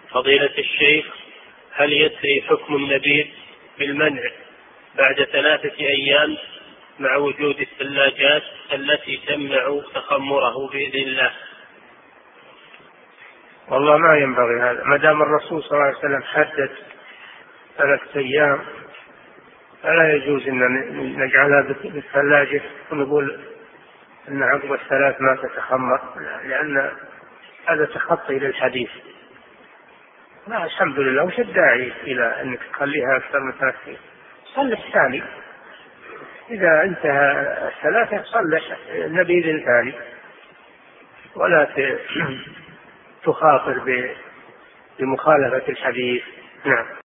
فضيلة الشيخ، هل يسري حكم النبيذ بالمنع بعد 3 أيام مع وجود الثلاجات التي تمنع تخمره بإذن الله؟ والله ما ينبغي هذا، ما دام الرسول صلى الله عليه وسلم حدد 3 أيام فلا يجوز أن نجعلها بالثلاجة ونقول أن عقب 3 ما تتخمر، لأن هذا تخطي للحديث. لا، الحمد لله، وش الداعي إلى أنك تخليها أكثر من 3 أيام؟ صلح ثاني، إذا انتهى 3 صلح نبيذ ثاني، ولا تخاطر بمخالفة الحديث. نعم.